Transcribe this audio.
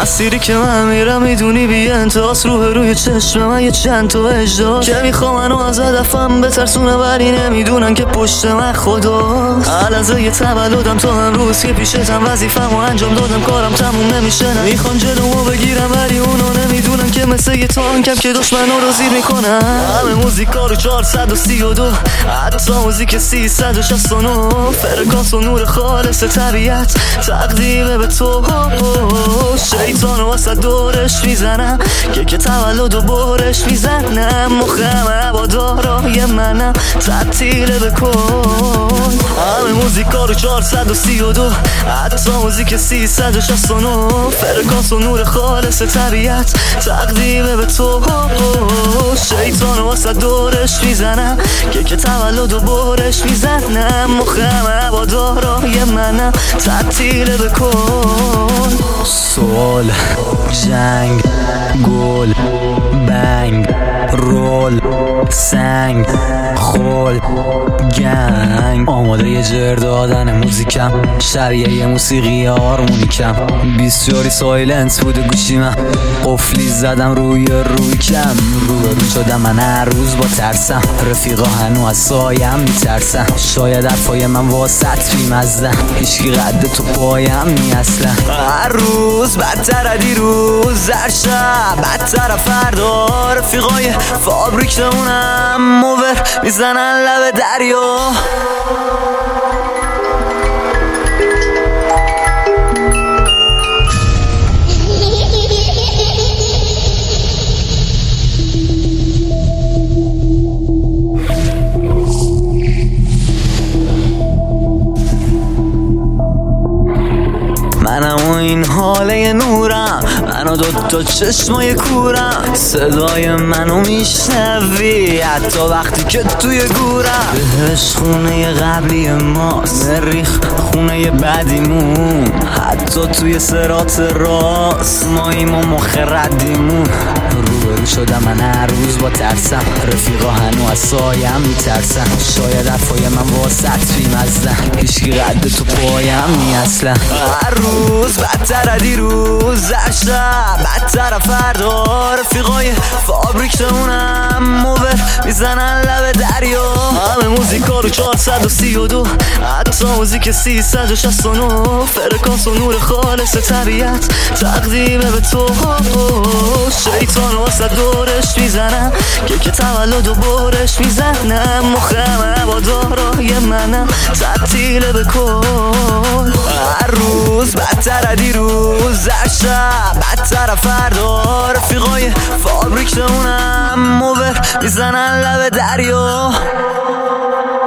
مسیری که من میرم میدونی بی انتهاست، روی چشم من یه چند تا اجدا که میخوام منو از هدفم بترسونه، ولی نمیدونن که پشت من خداست. لحظه یه تولدم تا امروز که پیشتم وظیفه‌مو انجام دادم، کارم تموم نمیشه، میخوان جلومو بگیرم ولی اونا نمیدونن که مثل یه تانکم که دشمنو رو زیر میکنن. همه موزیکا رو 432، حتی موزیک 369، فرکانس و نور خالص طبیعت تقدیم به تو. شیطان واسه دورش میزنم که تولد و برش میزنم، مخم هوادارای منم تعطیل بکن. همه موزیکا رو 432، حتی موزیک 369، فرکانس و نور خالص طبیعت تقدیم به تو. شیطان واسه دورش میزنم که تولد و برش میزنم، مخم هوادارای منم تعطیل بکن. سوال، جنگ، گل، بنگ، رول، سنگ، خول، گنگ، آماده یه جر دادن موزیکم، شبیه موسیقی هارمونیکم. بسیاری سایلنس بوده گوشی من، قفلی زدم روی کم، رو شدم من هر روز با ترسم، رفیقا هنو از سایم میترسن، شاید حرفای من واسط بیمزدن، هیچکی قد تو پایم نی اصلا. هر روز بدتر دیروز، هر شب بدتر فردا، رفیقای فابریکمونم موور میزنن لب دریا. منم و این حاله نورم، منو دوتا چشمای کورم، صدای منو میشنوی حتی وقتی که توی گورم. بهش خونه قبلی ماست، مریخ خونه بعدیمون، حتی توی سرات راست ماییم و مخ ردیمون. روبرو شدم من هر روز با ترسم، رفیقا هنو از سایم میترسن، شاید حرفای من واسط بیمزدن، هیچکی قد تو پایم نی اصلا. هر روز بدتر دیروز، هر شب بدتر فردا، رفیقای فابریکمونم موور میزنن لب دریا. همه موزیکا رو 432، حتی موزیک 369، فرکانس و نور خالص طبیعت تقدیم به تو. شیطان واسه دورش میزنم که تولد و برش میزنم، مخم هوادارای منم تعطیل بکن. هر روز بدتر دیروز، هر شب بدتر فردا، رفیقای فابریکمونم موور میزنن لب دریا.